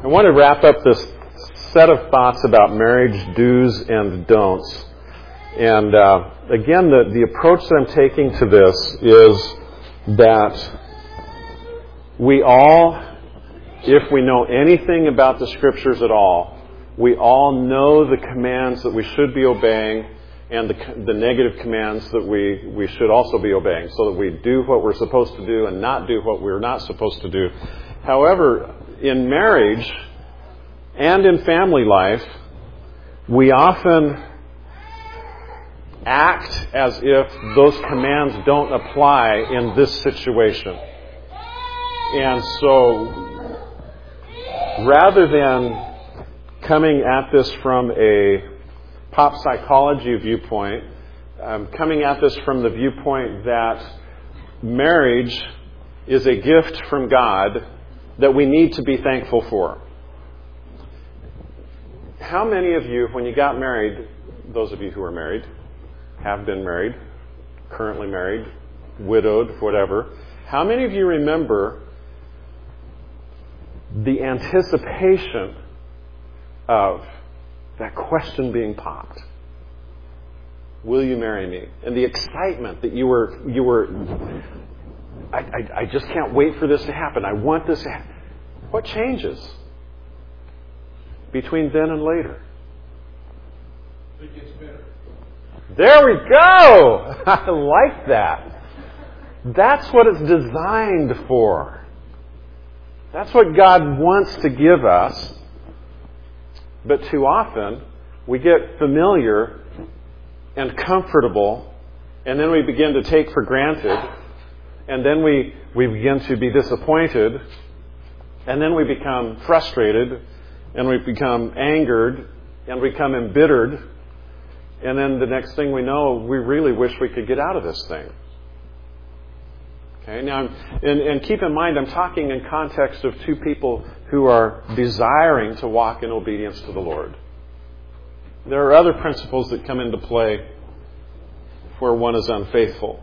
I want to wrap up this set of thoughts about marriage do's and don'ts. And again, the approach that I'm taking to this is that we all, if we know anything about the Scriptures at all, we all know the commands that we should be obeying and the negative commands that we should also be obeying, so that we do what we're supposed to do and not do what we're not supposed to do. However, in marriage and in family life, we often act as if those commands don't apply in this situation. And so, rather than coming at this from a pop psychology viewpoint, coming at this from the viewpoint that marriage is a gift from God that we need to be thankful for. How many of you, when you got married, those of you who are married, have been married, currently married, widowed, whatever, how many of you remember the anticipation of that question being popped? Will you marry me? And the excitement that you were I just can't wait for this to happen. I want this to happen. What changes between then and later? It gets better. There we go! I like that. That's what it's designed for. That's what God wants to give us. But too often, we get familiar and comfortable, and then we begin to take for granted, and then we begin to be disappointed, and then we become frustrated, and we become angered, and we become embittered, and then the next thing we know, we really wish we could get out of this thing. Okay, now, and keep in mind, I'm talking in context of two people who are desiring to walk in obedience to the Lord. There are other principles that come into play where one is unfaithful.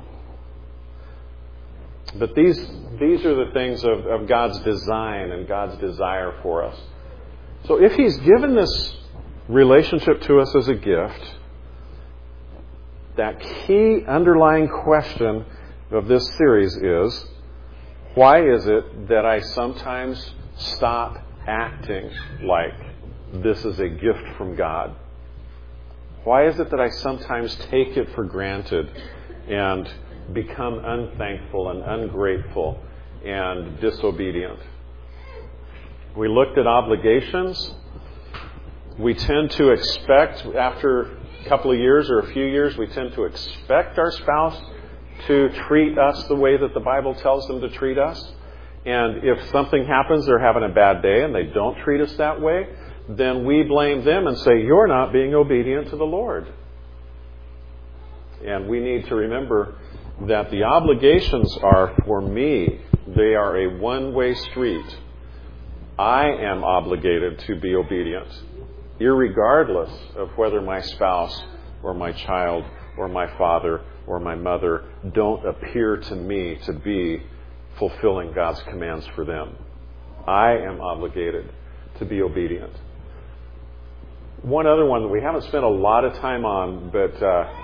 But these are the things of God's design and God's desire for us. So if He's given this relationship to us as a gift, that key underlying question of this series is, why is it that I sometimes stop acting like this is a gift from God? Why is it that I sometimes take it for granted and become unthankful and ungrateful and disobedient? We looked at obligations. We tend to expect, after a couple of years or a few years, we tend to expect our spouse to treat us the way that the Bible tells them to treat us. And if something happens, they're having a bad day and they don't treat us that way, then we blame them and say, you're not being obedient to the Lord. And we need to remember that the obligations are for me. They are a one-way street. I am obligated to be obedient, irregardless of whether my spouse or my child or my father or my mother don't appear to me to be fulfilling God's commands for them. I am obligated to be obedient. One other one that we haven't spent a lot of time on, but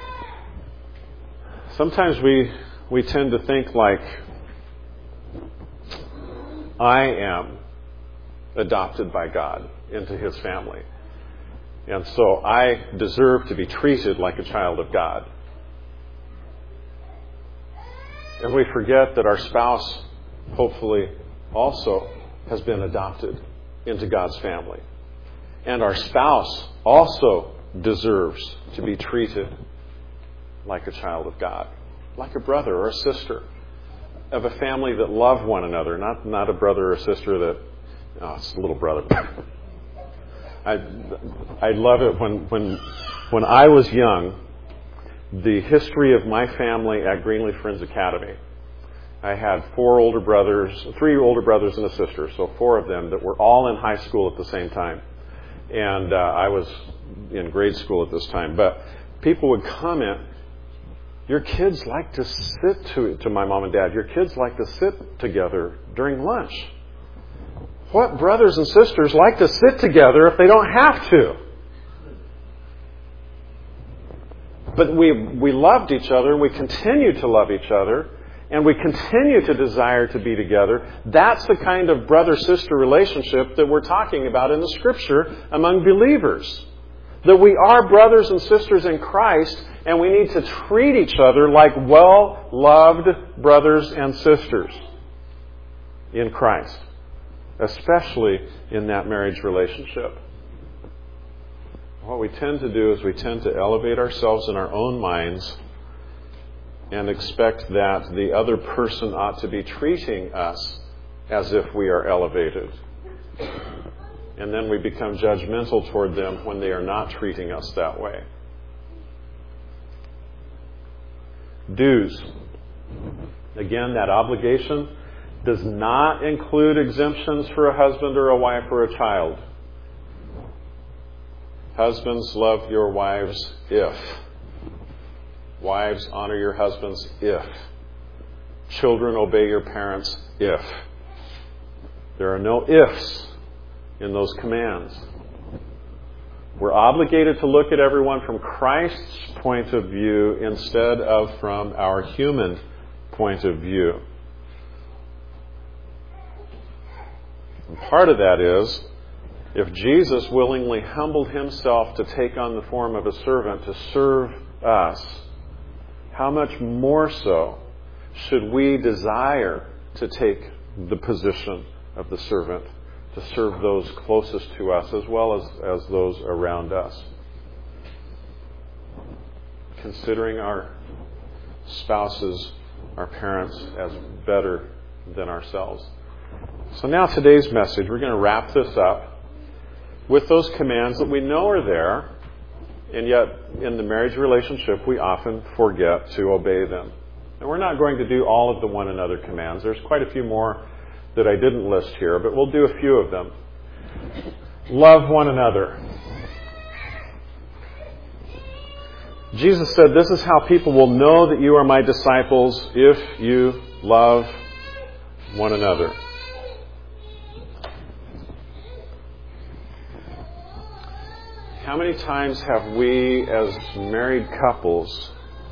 sometimes we tend to think like, I am adopted by God into His family. And so I deserve to be treated like a child of God. And we forget that our spouse, hopefully, also has been adopted into God's family. And our spouse also deserves to be treated like a child of God, like a brother or a sister of a family that love one another, not a brother or a sister that, it's a little brother. I love it when I was young. The history of my family at Greenleaf Friends Academy. I had three older brothers and a sister, so 4 of them that were all in high school at the same time. And I was in grade school at this time. But people would comment, your kids like to sit to my mom and dad, your kids like to sit together during lunch. What brothers and sisters like to sit together if they don't have to? But we loved each other, and we continue to love each other, and we continue to desire to be together. That's the kind of brother-sister relationship that we're talking about in the Scripture among believers. That we are brothers and sisters in Christ, and we need to treat each other like well-loved brothers and sisters in Christ, especially in that marriage relationship. What we tend to do is we tend to elevate ourselves in our own minds and expect that the other person ought to be treating us as if we are elevated. And then we become judgmental toward them when they are not treating us that way. Dues. Again, that obligation does not include exemptions for a husband or a wife or a child. Husbands, love your wives if. Wives, honor your husbands if. Children, obey your parents if. There are no ifs in those commands. We're obligated to look at everyone from Christ's point of view instead of from our human point of view. And part of that is, if Jesus willingly humbled himself to take on the form of a servant to serve us, how much more so should we desire to take the position of the servant to serve those closest to us as well as those around us? Considering our spouses, our parents, as better than ourselves. So now today's message, we're going to wrap this up with those commands that we know are there, and yet in the marriage relationship we often forget to obey them. And we're not going to do all of the one another commands. There's quite a few more that I didn't list here, but we'll do a few of them. Love one another. Jesus said, "This is how people will know that you are my disciples, if you love one another." How many times have we, as married couples,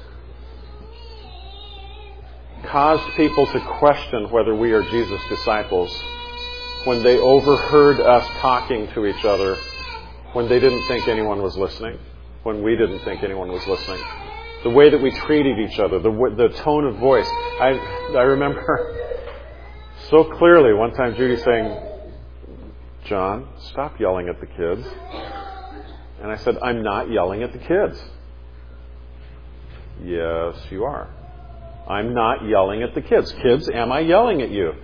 caused people to question whether we are Jesus' disciples when they overheard us talking to each other, when they didn't think anyone was listening, when we didn't think anyone was listening? The way that we treated each other, the tone of voice. I remember so clearly one time Judy saying, "John, stop yelling at the kids." And I said, "I'm not yelling at the kids." "Yes, you are." "I'm not yelling at the kids." "Kids, am I yelling at you?"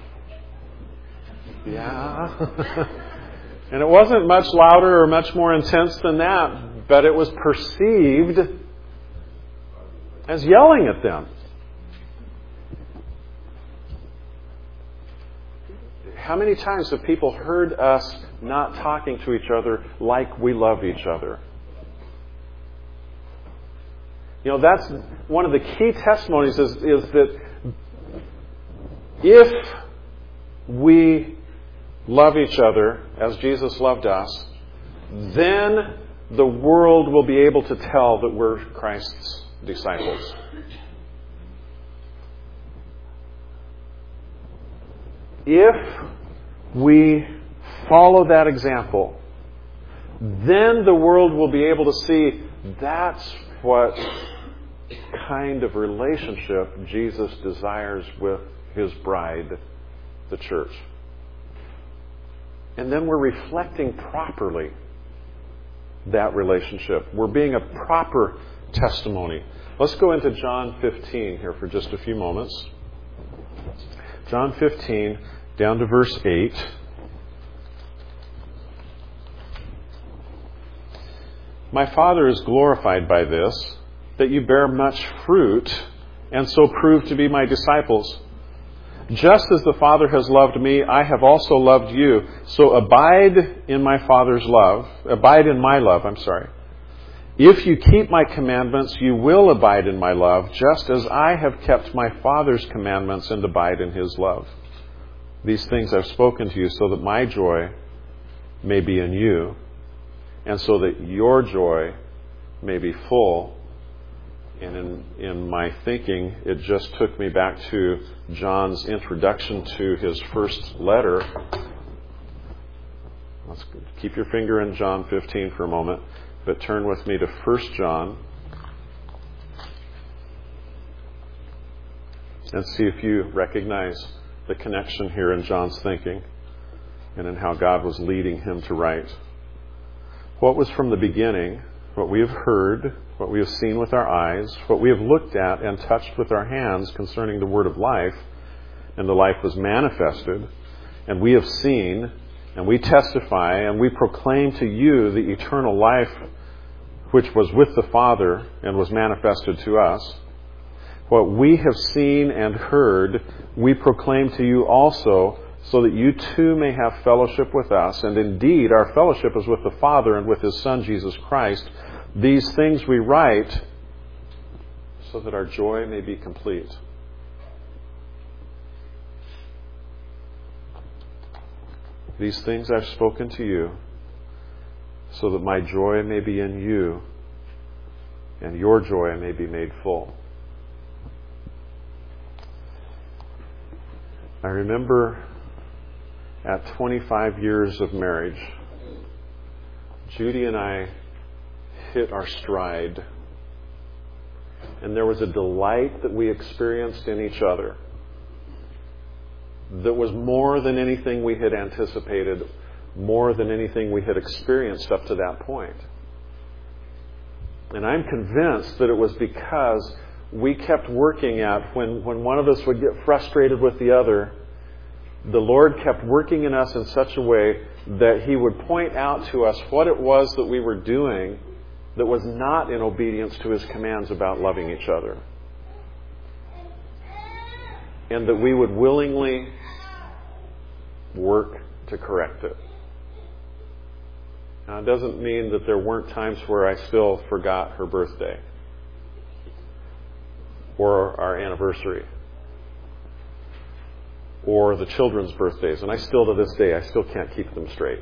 "Yeah." And it wasn't much louder or much more intense than that, but it was perceived as yelling at them. How many times have people heard us not talking to each other like we love each other? You know, that's one of the key testimonies is that if we love each other as Jesus loved us, then the world will be able to tell that we're Christ's disciples. If we follow that example, then the world will be able to see that's what kind of relationship Jesus desires with His bride, the church. And then we're reflecting properly that relationship. We're being a proper testimony. Let's go into John 15 here for just a few moments. John 15, down to verse 8. "My Father is glorified by this, that you bear much fruit, and so prove to be my disciples. Just as the Father has loved me, I have also loved you. So abide in my love. If you keep my commandments, you will abide in my love, just as I have kept my Father's commandments and abide in His love. These things I've spoken to you so that my joy may be in you, and so that your joy may be full. And in my thinking, it just took me back to John's introduction to his first letter. Let's keep your finger in John 15 for a moment, but turn with me to 1 John and see if you recognize the connection here in John's thinking and in how God was leading him to write. What was from the beginning, what we have heard, what we have seen with our eyes, what we have looked at and touched with our hands concerning the word of life, and the life was manifested, and we have seen, and we testify, and we proclaim to you the eternal life which was with the Father and was manifested to us. What we have seen and heard, we proclaim to you also, so that you too may have fellowship with us. And indeed, our fellowship is with the Father and with His Son, Jesus Christ. These things we write so that our joy may be complete. These things I've spoken to you so that my joy may be in you and your joy may be made full. I remember at 25 years of marriage, Judy and I hit our stride. And there was a delight that we experienced in each other that was more than anything we had anticipated, more than anything we had experienced up to that point. And I'm convinced that it was because we kept working at, when one of us would get frustrated with the other, the Lord kept working in us in such a way that He would point out to us what it was that we were doing that was not in obedience to His commands about loving each other. And that we would willingly work to correct it. Now, it doesn't mean that there weren't times where I still forgot her birthday or our anniversary or the children's birthdays. And I still, to this day, I still can't keep them straight.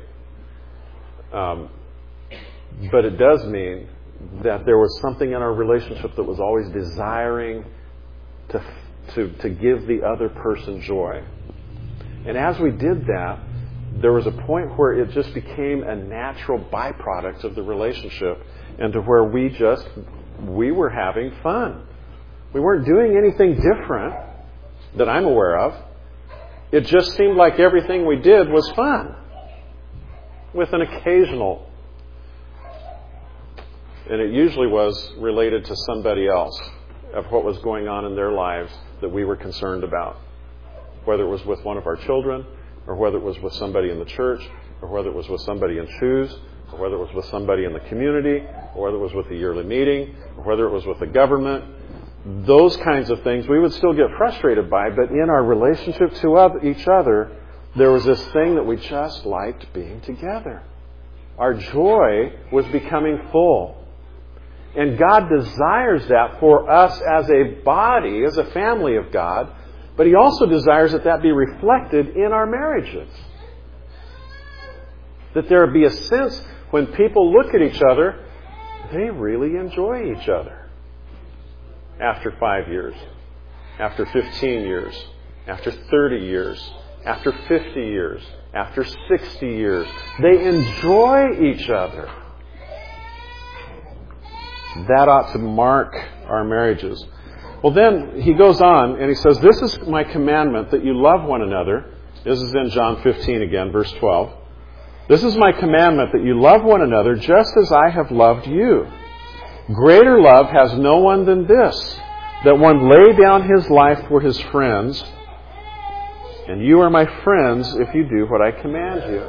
But it does mean that there was something in our relationship that was always desiring to give the other person joy. And as we did that, there was a point where it just became a natural byproduct of the relationship, and to where we were having fun. We weren't doing anything different that I'm aware of. It just seemed like everything we did was fun, with an occasional. And it usually was related to somebody else, of what was going on in their lives that we were concerned about. Whether it was with one of our children, or whether it was with somebody in the church, or whether it was with somebody in shoes, or whether it was with somebody in the community, or whether it was with the yearly meeting, or whether it was with the government. Those kinds of things we would still get frustrated by, but in our relationship to each other, there was this thing that we just liked being together. Our joy was becoming full. And God desires that for us as a body, as a family of God, but He also desires that be reflected in our marriages. That there be a sense when people look at each other, they really enjoy each other. After 5 years, after 15 years, after 30 years, after 50 years, after 60 years, they enjoy each other. That ought to mark our marriages. Well, then he goes on and he says, "This is my commandment, that you love one another." This is in John 15 again, verse 12. "This is my commandment, that you love one another just as I have loved you. Greater love has no one than this, that one lay down his life for his friends. And you are my friends if you do what I command you.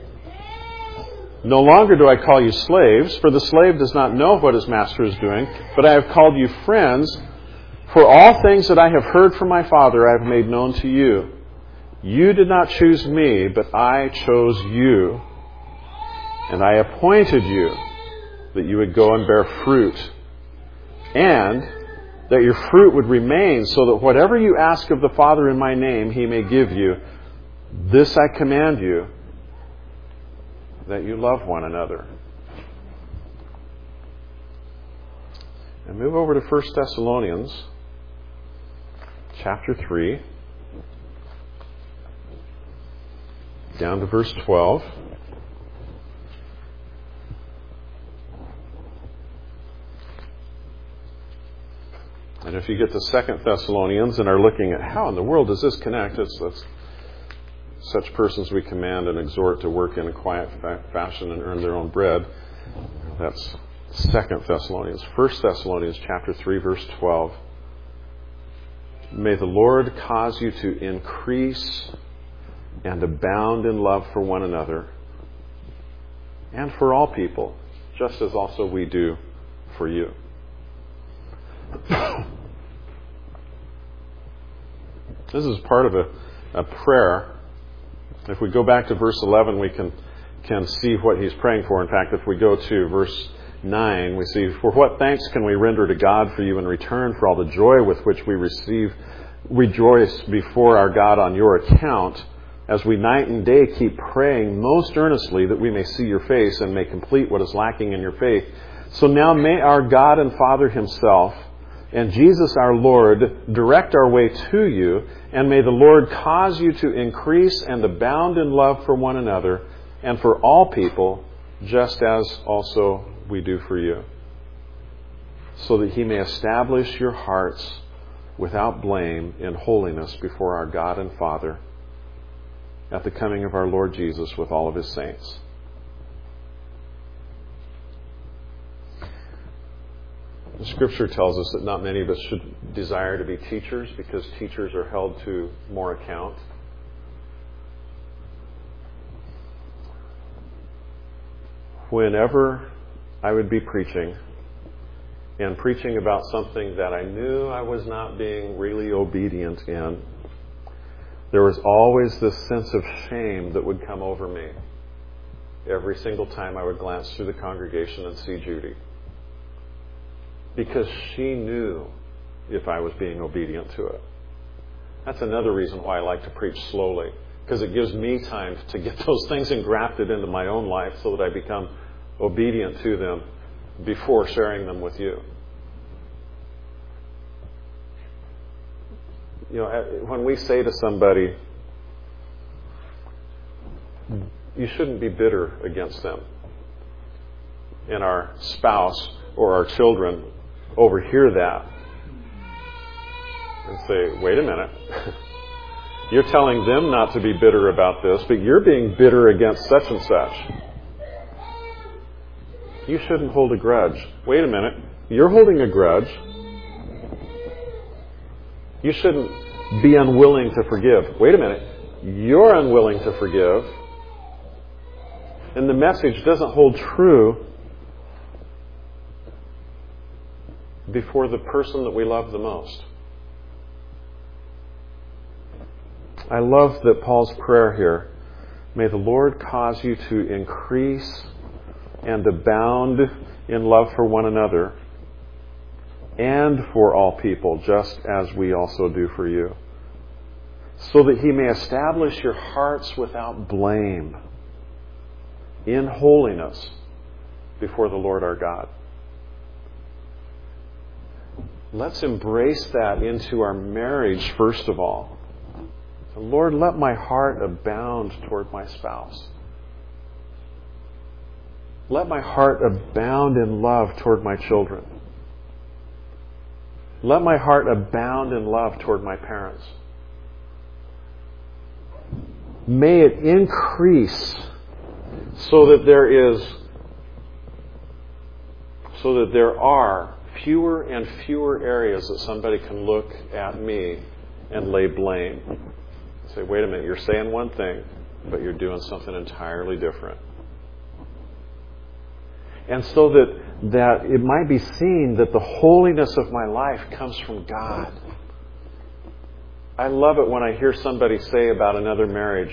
No longer do I call you slaves, for the slave does not know what his master is doing, but I have called you friends. For all things that I have heard from my Father I have made known to you. You did not choose me, but I chose you. And I appointed you that you would go and bear fruit, and that your fruit would remain, so that whatever you ask of the Father in my name, He may give you. This I command you, that you love one another. And move over to 1 Thessalonians chapter 3, down to verse 12. And if you get to 2 Thessalonians and are looking at how in the world does this connect, it's such persons we command and exhort to work in a quiet fashion and earn their own bread. That's 2 Thessalonians. 1 Thessalonians chapter 3, verse 12. May the Lord cause you to increase and abound in love for one another and for all people, just as also we do for you. This is part of a prayer. If we go back to verse 11, we can see what he's praying for. In fact, if we go to verse 9, we see, "For what thanks can we render to God for you in return for all the joy with which we rejoice before our God on your account, as we night and day keep praying most earnestly that we may see your face and may complete what is lacking in your faith. So now may our God and Father himself and Jesus our Lord direct our way to you, and may the Lord cause you to increase and abound in love for one another and for all people, just as also we do for you, so that he may establish your hearts without blame in holiness before our God and Father at the coming of our Lord Jesus with all of his saints." The Scripture tells us that not many of us should desire to be teachers, because teachers are held to more account. Whenever I would be preaching, and preaching about something that I knew I was not being really obedient in, there was always this sense of shame that would come over me every single time I would glance through the congregation and see Judy. Because she knew if I was being obedient to it. That's another reason why I like to preach slowly, because it gives me time to get those things engrafted into my own life so that I become obedient to them before sharing them with you. You know, when we say to somebody, you shouldn't be bitter against them, and our spouse or our children overhear that and say, wait a minute, you're telling them not to be bitter about this, but you're being bitter against such and such. You shouldn't hold a grudge. Wait a minute, you're holding a grudge. You shouldn't be unwilling to forgive. Wait a minute, you're unwilling to forgive. And the message doesn't hold true before the person that we love the most. I love that Paul's prayer here, may the Lord cause you to increase and abound in love for one another and for all people, just as we also do for you, so that he may establish your hearts without blame in holiness before the Lord our God. Let's embrace that into our marriage, first of all. Lord, let my heart abound toward my spouse. Let my heart abound in love toward my children. Let my heart abound in love toward my parents. May it increase so that there are fewer and fewer areas that somebody can look at me and lay blame. Say, wait a minute, you're saying one thing, but you're doing something entirely different. And so that it might be seen that the holiness of my life comes from God. I love it when I hear somebody say about another marriage,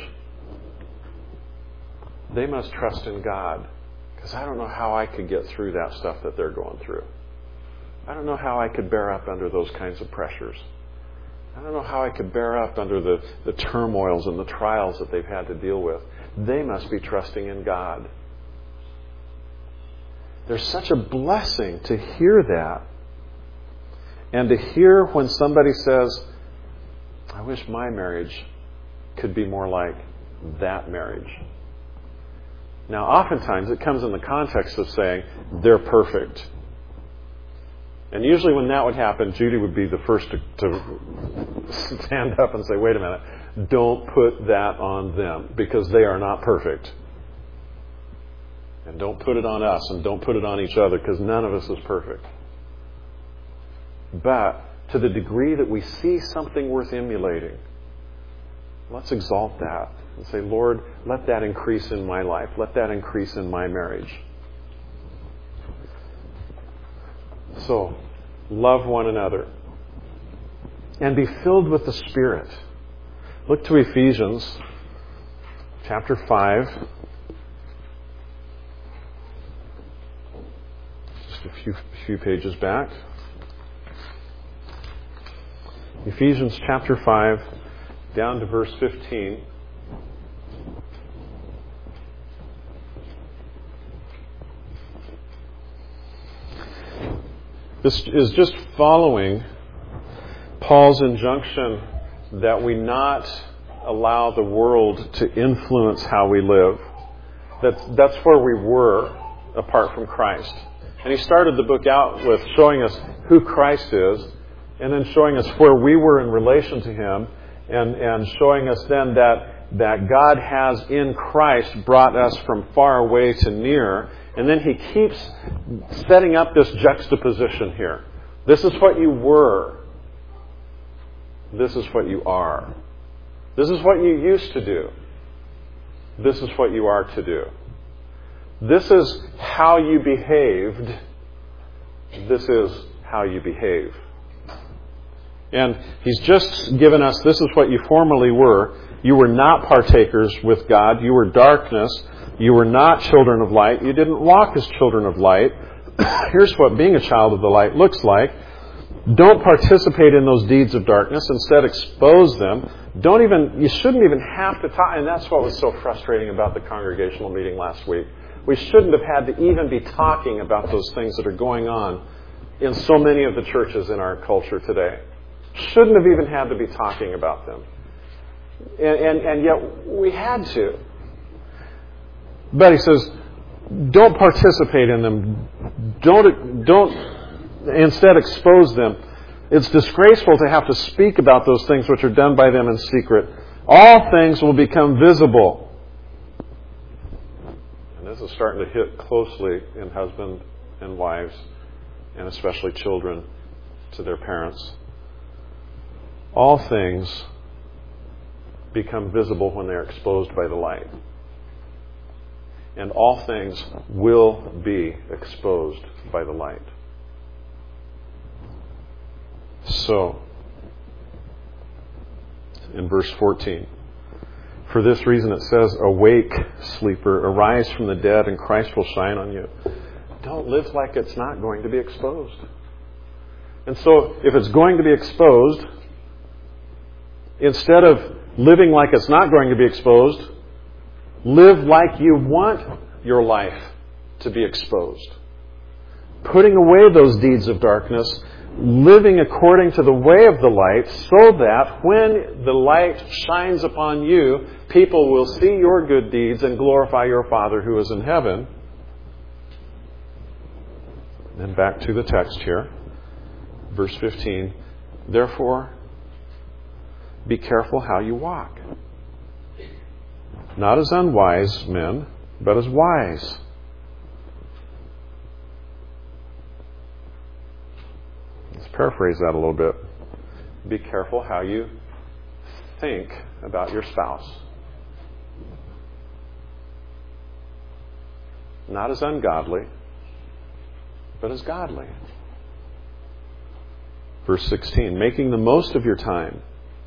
they must trust in God, because I don't know how I could get through that stuff that they're going through. I don't know how I could bear up under those kinds of pressures. I don't know how I could bear up under the turmoils and the trials that they've had to deal with. They must be trusting in God. There's such a blessing to hear that. And to hear when somebody says, I wish my marriage could be more like that marriage. Now, oftentimes it comes in the context of saying, they're perfect. And usually when that would happen, Judy would be the first to stand up and say, wait a minute, don't put that on them, because they are not perfect. And don't put it on us, and don't put it on each other, because none of us is perfect. But to the degree that we see something worth emulating, let's exalt that and say, Lord, let that increase in my life. Let that increase in my marriage. So, love one another. And be filled with the Spirit. Look to Ephesians chapter 5. Just a few pages back. Ephesians chapter 5, down to verse 15. This is just following Paul's injunction that we not allow the world to influence how we live. That's where we were apart from Christ. And he started the book out with showing us who Christ is, and then showing us where we were in relation to Him, and showing us then that God has in Christ brought us from far away to near. And then he keeps setting up this juxtaposition here. This is what you were. This is what you are. This is what you used to do. This is what you are to do. This is how you behaved. This is how you behave. And he's just given us, this is what you formerly were. You were not partakers with God. You were darkness. You were not children of light. You didn't walk as children of light. Here's what being a child of the light looks like. Don't participate in those deeds of darkness. Instead, expose them. You shouldn't even have to talk. And that's what was so frustrating about the congregational meeting last week. We shouldn't have had to even be talking about those things that are going on in so many of the churches in our culture today. Shouldn't have even had to be talking about them. And yet we had to. But he says, don't participate in them. Don't instead expose them. It's disgraceful to have to speak about those things which are done by them in secret. All things will become visible. And this is starting to hit closely in husbands and wives, and especially children to their parents. All things become visible when they're exposed by the light. And all things will be exposed by the light. So, in verse 14, for this reason it says, awake, sleeper, arise from the dead, and Christ will shine on you. Don't live like it's not going to be exposed. And so, if it's going to be exposed, instead of living like it's not going to be exposed, live like you want your life to be exposed. Putting away those deeds of darkness, living according to the way of the light, so that when the light shines upon you, people will see your good deeds and glorify your Father who is in heaven. And back to the text here. Verse 15. Therefore, be careful how you walk. Not as unwise men, but as wise. Let's paraphrase that a little bit. Be careful how you think about your spouse. Not as ungodly, but as godly. Verse 16, making the most of your time,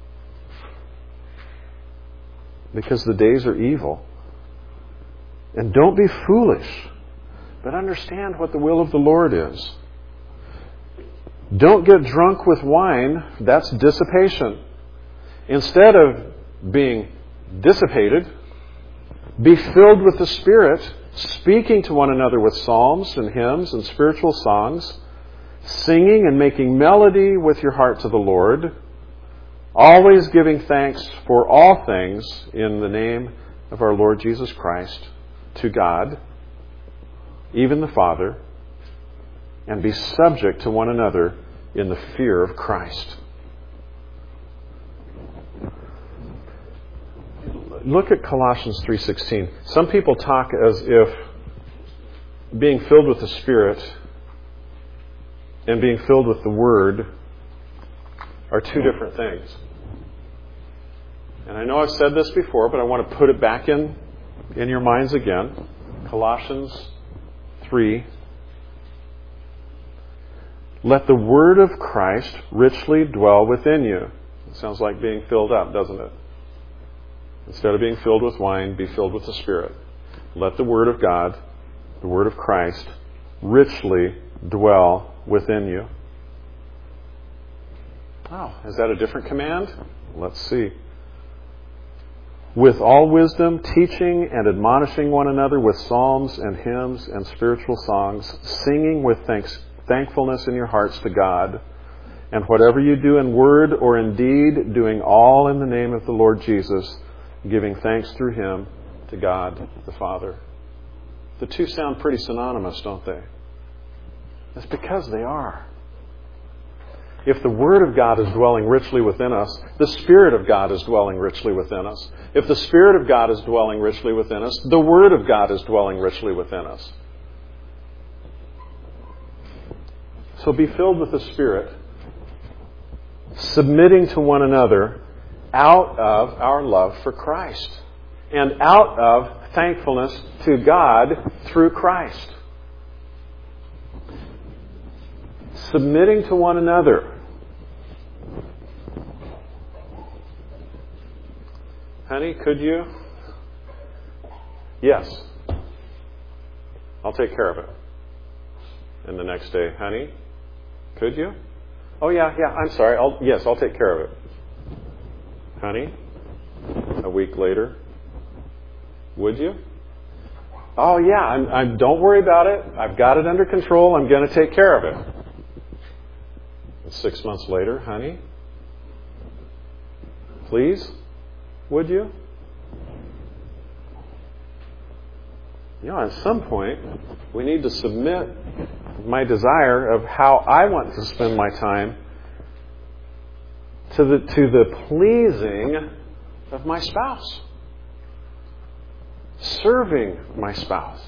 because the days are evil. And don't be foolish, but understand what the will of the Lord is. Don't get drunk with wine. That's dissipation. Instead of being dissipated, be filled with the Spirit, speaking to one another with psalms and hymns and spiritual songs, singing and making melody with your heart to the Lord, always giving thanks for all things in the name of our Lord Jesus Christ to God, even the Father, and be subject to one another in the fear of Christ. Look at Colossians 3:16. Some people talk as if being filled with the Spirit and being filled with the Word are two different things. And I know I've said this before, but I want to put it back in your minds again. Colossians 3. Let the Word of Christ richly dwell within you. It sounds like being filled up, doesn't it? Instead of being filled with wine, be filled with the Spirit. Let the Word of God, the Word of Christ, richly dwell within you. Oh, is that a different command? Let's see. With all wisdom, teaching and admonishing one another with psalms and hymns and spiritual songs, singing with thankfulness in your hearts to God. And whatever you do in word or in deed, doing all in the name of the Lord Jesus, giving thanks through Him to God the Father. The two sound pretty synonymous, don't they? That's because they are. If the Word of God is dwelling richly within us, the Spirit of God is dwelling richly within us. If the Spirit of God is dwelling richly within us, the Word of God is dwelling richly within us. So be filled with the Spirit, submitting to one another out of our love for Christ and out of thankfulness to God through Christ. Submitting to one another. Honey, could you? Yes. I'll take care of it. And the next day, honey, could you? Oh, yeah, I'm sorry. I'll take care of it. Honey, a week later, would you? Oh, yeah, don't worry about it. I've got it under control. I'm going to take care of it. And 6 months later, honey, please, would you? You know, at some point, we need to submit my desire of how I want to spend my time to the pleasing of my spouse. Serving my spouse.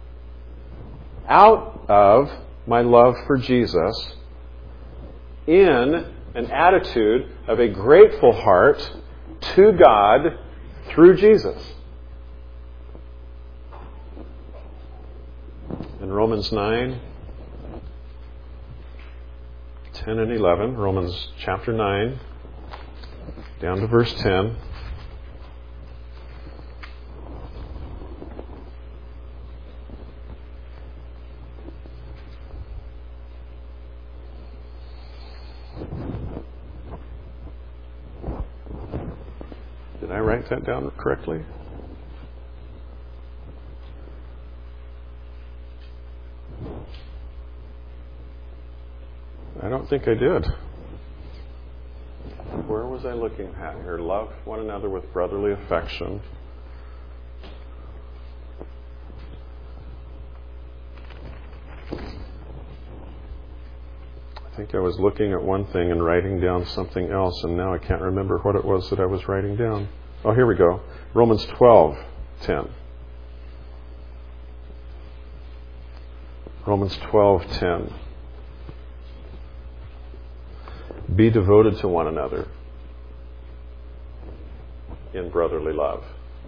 Out of my love for Jesus, in an attitude of a grateful heart to God through Jesus. In Romans 9, 10 and 11, Romans chapter 9, down to verse 10. Did I write that down correctly? I don't think I did. Where was I looking at here? Love one another with brotherly affection. I think I was looking at one thing and writing down something else, and now I can't remember what it was that I was writing down. Oh, here we go. Romans 12:10. Romans 12:10. Be devoted to one another in brotherly love.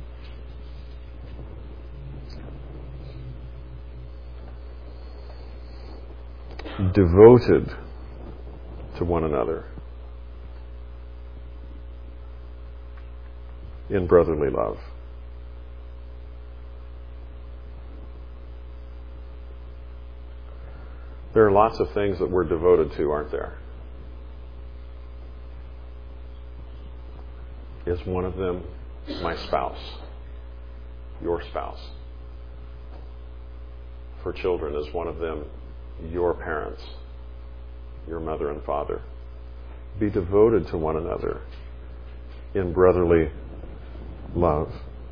Devoted to one another in brotherly love. There are lots of things that we're devoted to, aren't there? Is one of them my spouse? Your spouse? For children, is one of them your parents? Your mother and father? Be devoted to one another in brotherly love.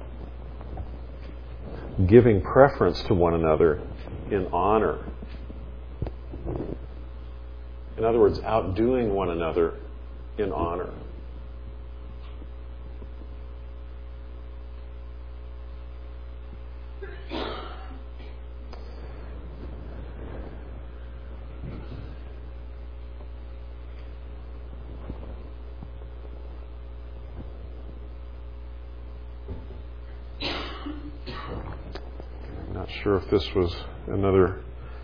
Giving preference to one another in honor. In other words, outdoing one another in honor. Not sure if this was another.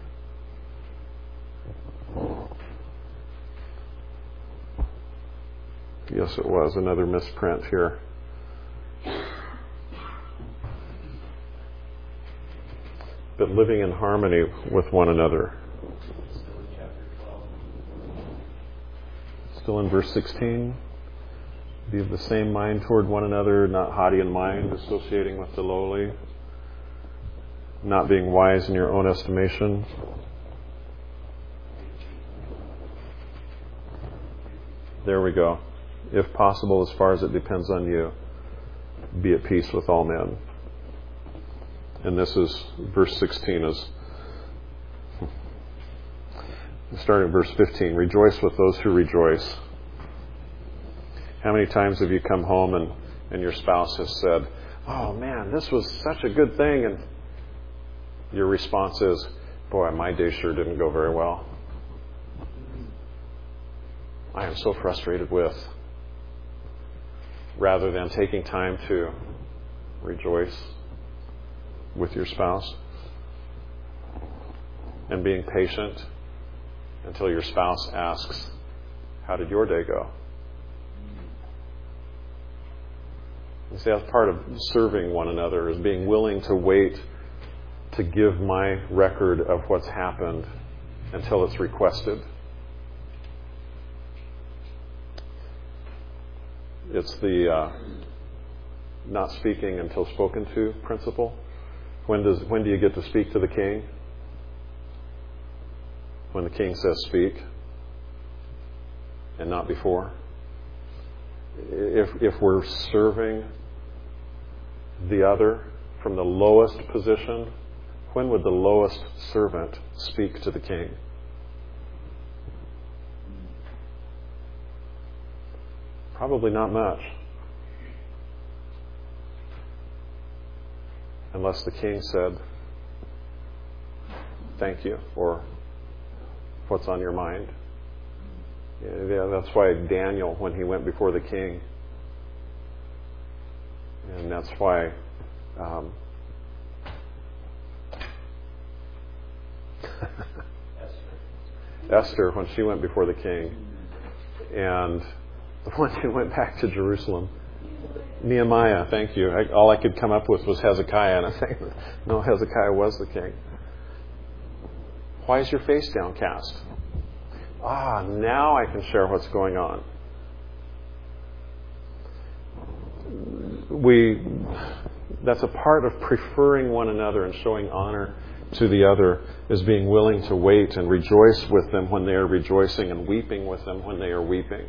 Yes, it was another misprint here. But living in harmony with one another. Still in verse 16. Be of the same mind toward one another, not haughty in mind, associating with the lowly. Not being wise in your own estimation. There we go. If possible, as far as it depends on you, be at peace with all men. And this is, verse 16 is, starting at verse 15, rejoice with those who rejoice. How many times have you come home and your spouse has said, oh man, this was such a good thing, and your response is, boy, my day sure didn't go very well. I am so frustrated with. Rather than taking time to rejoice with your spouse and being patient until your spouse asks, how did your day go? You see, that's part of serving one another, is being willing to wait to give my record of what's happened until it's requested. It's the not speaking until spoken to principle. When do you get to speak to the king? When the king says speak, and not before. If we're serving the other from the lowest position, when would the lowest servant speak to the king? Probably not much. Unless the king said, thank you, or what's on your mind. Yeah, that's why Daniel, when he went before the king, and that's why Esther, when she went before the king, and when she went back to Jerusalem, Nehemiah, thank you. All I could come up with was Hezekiah, and I think, no, Hezekiah was the king. Why is your face downcast? Now I can share what's going on. That's a part of preferring one another and showing honor to the other, is being willing to wait and rejoice with them when they are rejoicing and weeping with them when they are weeping.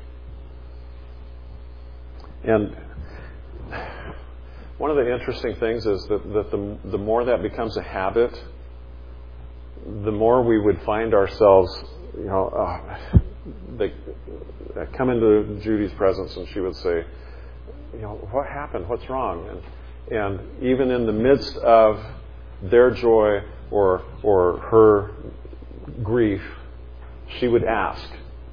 And one of the interesting things is that the more that becomes a habit, the more we would find ourselves, they come into Judy's presence and she would say, what happened? What's wrong? And even in the midst of their joy or her grief, she would ask.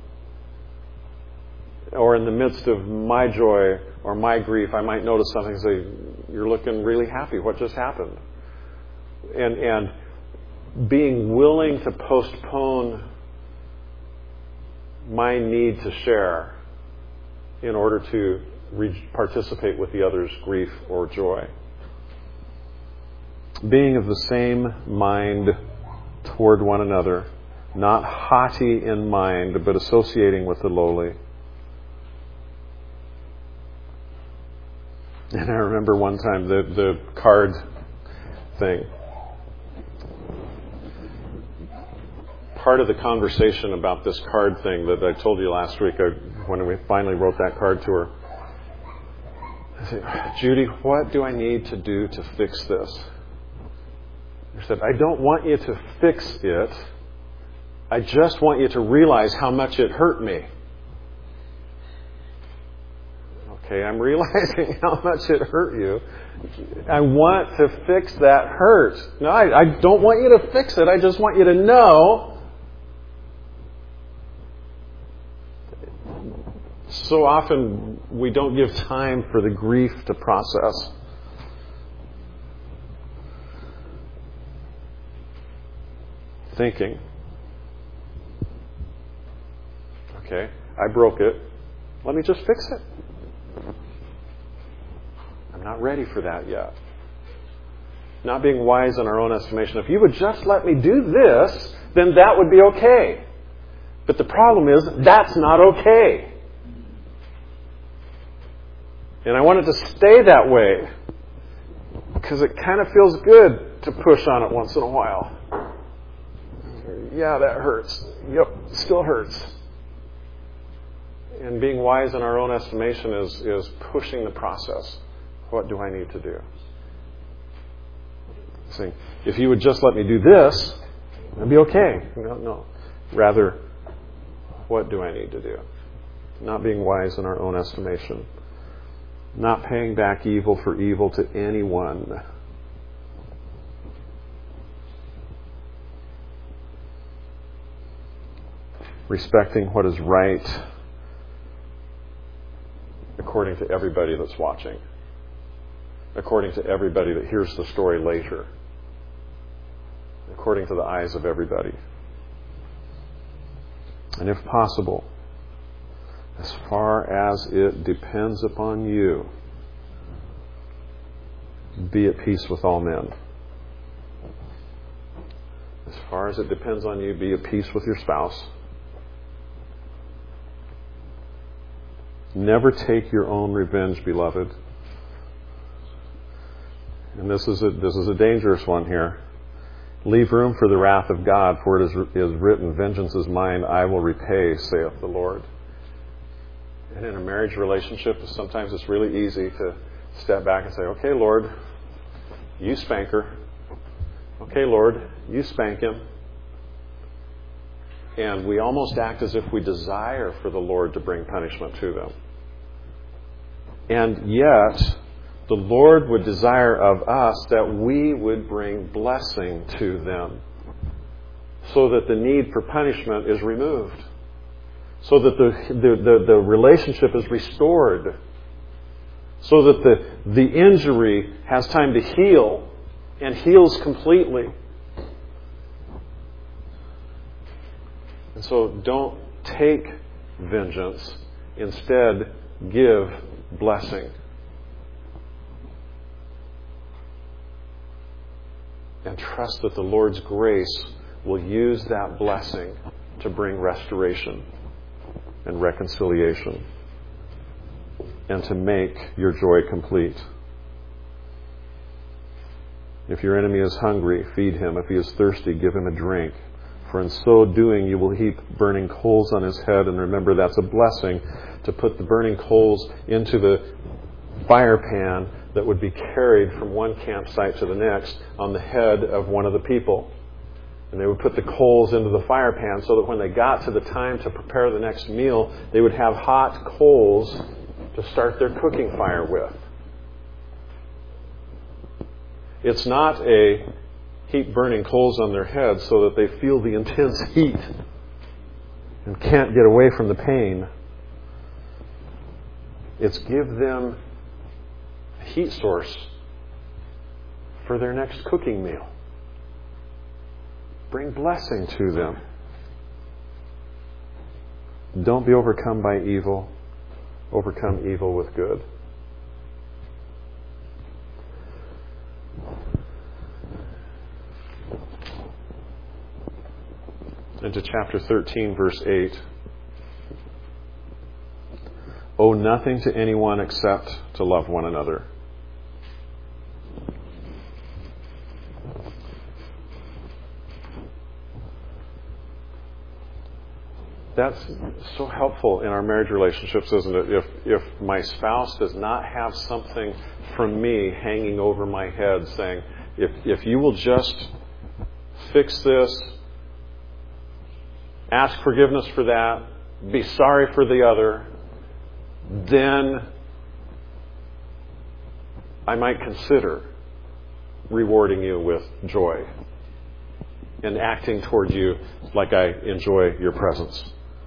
Or in the midst of my joy or my grief, I might notice something and say, you're looking really happy. What just happened? And being willing to postpone my need to share in order to participate with the other's grief or joy. Being of the same mind toward one another, not haughty in mind, but associating with the lowly. And I remember one time the card thing. Part of the conversation about this card thing that I told you last week, when we finally wrote that card to her, I said, Judy, what do I need to do to fix this? I said, I don't want you to fix it. I just want you to realize how much it hurt me. Okay, I'm realizing how much it hurt you. I want to fix that hurt. No, I don't want you to fix it. I just want you to know. So often we don't give time for the grief to process. Thinking, okay, I broke it. Let me just fix it. I'm not ready for that yet. Not being wise in our own estimation. If you would just let me do this, then that would be okay. But the problem is, that's not okay. And I want it to stay that way. Because it kind of feels good to push on it once in a while. Yeah, that hurts. Yep, still hurts. And being wise in our own estimation is pushing the process. What do I need to do? Saying, if you would just let me do this, it'd be okay. No. Rather, what do I need to do? Not being wise in our own estimation. Not paying back evil for evil to anyone. Respecting what is right according to everybody that's watching. According to everybody that hears the story later. According to the eyes of everybody. And if possible, as far as it depends upon you, be at peace with all men. As far as it depends on you, be at peace with your spouse. Never take your own revenge, beloved. And this is a dangerous one here. Leave room for the wrath of God, for it is written, vengeance is mine, I will repay, saith the Lord. And in a marriage relationship, sometimes it's really easy to step back and say, okay, Lord, you spank her. Okay, Lord, you spank him. And we almost act as if we desire for the Lord to bring punishment to them. And yet, the Lord would desire of us that we would bring blessing to them, so that the need for punishment is removed, so that the relationship is restored, so that the injury has time to heal and heals completely. And so don't take vengeance. Instead, give blessing. And trust that the Lord's grace will use that blessing to bring restoration and reconciliation and to make your joy complete. If your enemy is hungry, feed him. If he is thirsty, give him a drink. For in so doing, you will heap burning coals on his head. And remember, that's a blessing to put the burning coals into the fire pan that would be carried from one campsite to the next on the head of one of the people. And they would put the coals into the fire pan so that when they got to the time to prepare the next meal, they would have hot coals to start their cooking fire with. It's not a heap burning coals on their head so that they feel the intense heat and can't get away from the pain. It's give them a heat source for their next cooking meal. Bring blessing to them. Don't be overcome by evil. Overcome evil with good. into chapter 13, verse 8. Owe nothing to anyone except to love one another. That's so helpful in our marriage relationships, isn't it? If my spouse does not have something from me hanging over my head saying, if you will just fix this, ask forgiveness for that, be sorry for the other, then I might consider rewarding you with joy and acting toward you like I enjoy your presence.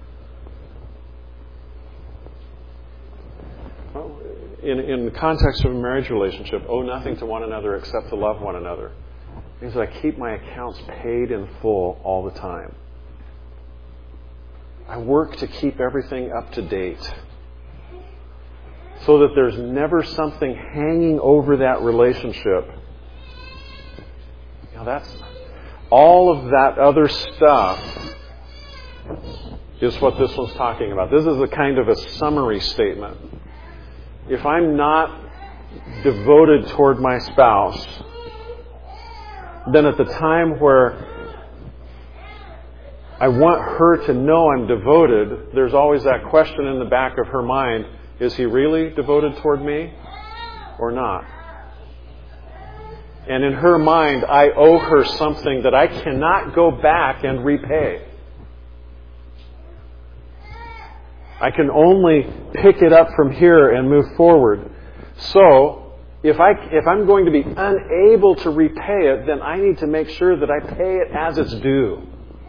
In the context of a marriage relationship, owe nothing to one another except to love one another. It means that I keep my accounts paid in full all the time. I work to keep everything up to date so that there's never something hanging over that relationship. That's all of that other stuff is what this one's talking about. This is a kind of a summary statement. If I'm not devoted toward my spouse, then at the time where I want her to know I'm devoted, there's always that question in the back of her mind, is he really devoted toward me or not? And in her mind, I owe her something that I cannot go back and repay. I can only pick it up from here and move forward. So, if I'm going to be unable to repay it, then I need to make sure that I pay it as it's due.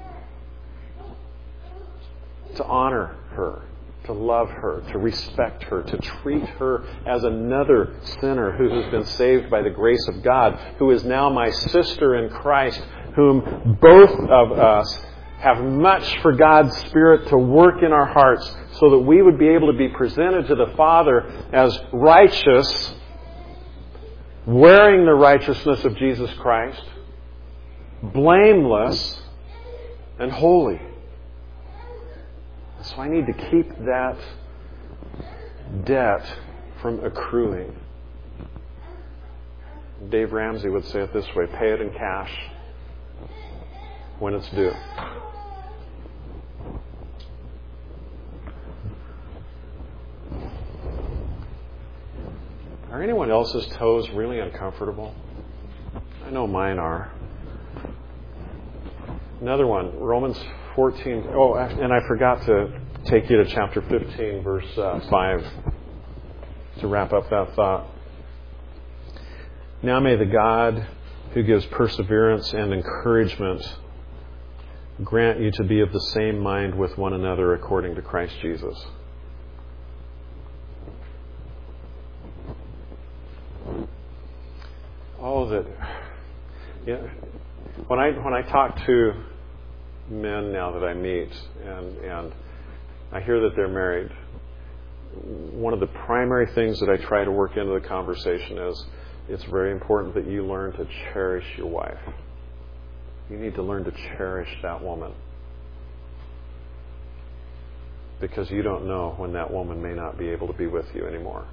To honor her, to love her, to respect her, to treat her as another sinner who has been saved by the grace of God, who is now my sister in Christ, whom both of us have much for God's Spirit to work in our hearts so that we would be able to be presented to the Father as righteous, wearing the righteousness of Jesus Christ, blameless, and holy. So I need to keep that debt from accruing. Dave Ramsey would say it this way, pay it in cash when it's due. Are anyone else's toes really uncomfortable? I know mine are. Another one, Romans 14. Oh, and I forgot to take you to chapter 15, verse 5, to wrap up that thought. Now may the God who gives perseverance and encouragement grant you to be of the same mind with one another according to Christ Jesus. Oh, that when I talk to men now that I meet and I hear that they're married, one of the primary things that I try to work into the conversation is it's very important that you learn to cherish your wife. You need to learn to cherish that woman, because you don't know when that woman may not be able to be with you anymore.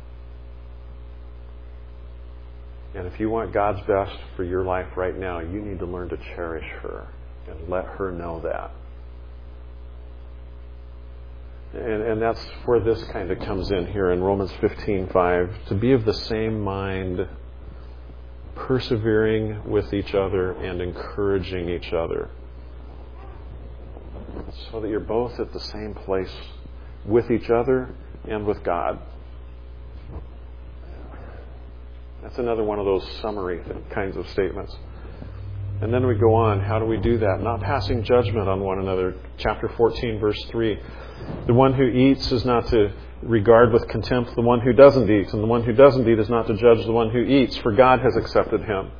And if you want God's best for your life right now, you need to learn to cherish her and let her know that. And that's where this kind of comes in here in Romans 15:5. To be of the same mind, persevering with each other and encouraging each other. So that you're both at the same place with each other and with God. That's another one of those summary kinds of statements. And then we go on. How do we do that? Not passing judgment on one another. Chapter 14, verse 3. The one who eats is not to regard with contempt the one who doesn't eat, and the one who doesn't eat is not to judge the one who eats, for God has accepted him.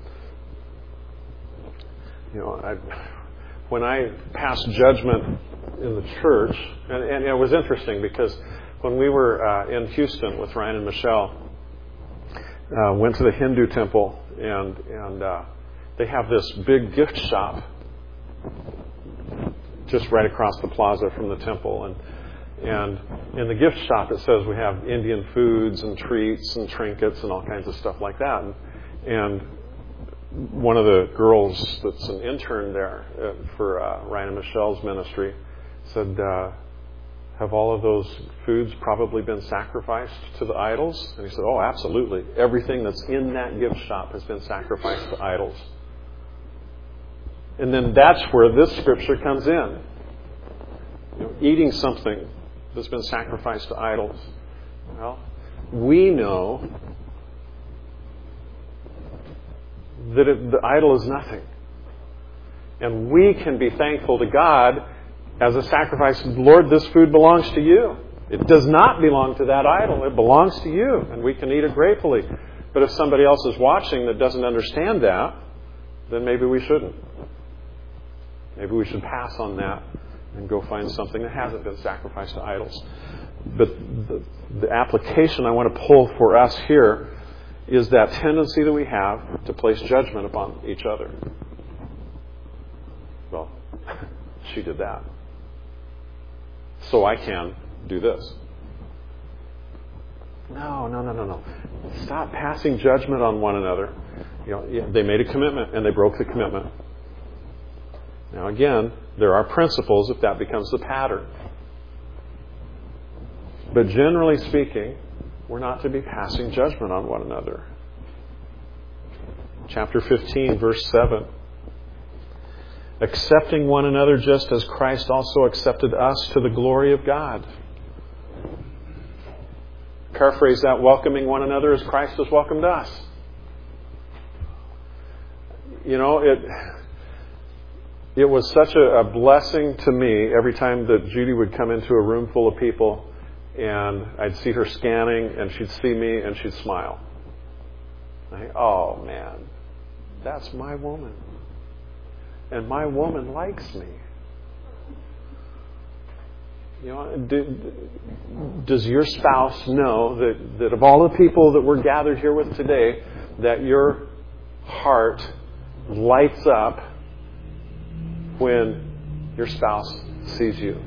You know, when I pass judgment in the church, and it was interesting because when we were in Houston with Ryan and Michelle, went to the Hindu temple, and they have this big gift shop just right across the plaza from the temple. And in the gift shop, it says we have Indian foods and treats and trinkets and all kinds of stuff like that. And one of the girls that's an intern there for Ryan and Michelle's ministry said, have all of those foods probably been sacrificed to the idols? And he said, oh, absolutely. Everything that's in that gift shop has been sacrificed to idols. And then that's where this scripture comes in. Eating something that's been sacrificed to idols. Well, we know that the idol is nothing. And we can be thankful to God as a sacrifice. Lord, this food belongs to you. It does not belong to that idol. It belongs to you. And we can eat it gratefully. But if somebody else is watching that doesn't understand that, then maybe we shouldn't. Maybe we should pass on that and go find something that hasn't been sacrificed to idols. But the application I want to pull for us here is that tendency that we have to place judgment upon each other. Well, she did that, so I can do this. No. Stop passing judgment on one another. They made a commitment and they broke the commitment. Now again, there are principles if that becomes the pattern. But generally speaking, we're not to be passing judgment on one another. Chapter 15, verse 7. Accepting one another just as Christ also accepted us to the glory of God. Paraphrase that, welcoming one another as Christ has welcomed us. It was such a blessing to me every time that Judy would come into a room full of people and I'd see her scanning and she'd see me and she'd smile. I think, oh man, that's my woman. And my woman likes me. Does your spouse know that of all the people that we're gathered here with today, that your heart lights up when your spouse sees you?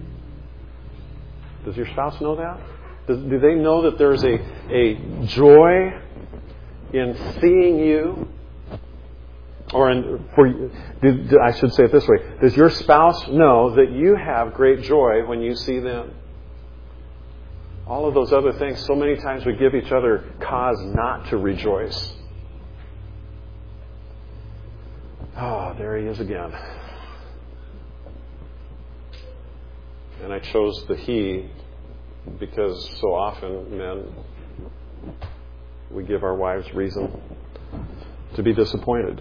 Does your spouse know that? Do they know that there's a joy in seeing you? Or I should say it this way. Does your spouse know that you have great joy when you see them? All of those other things, so many times we give each other cause not to rejoice. Oh, there he is again. And I chose the he because so often, men, we give our wives reason to be disappointed.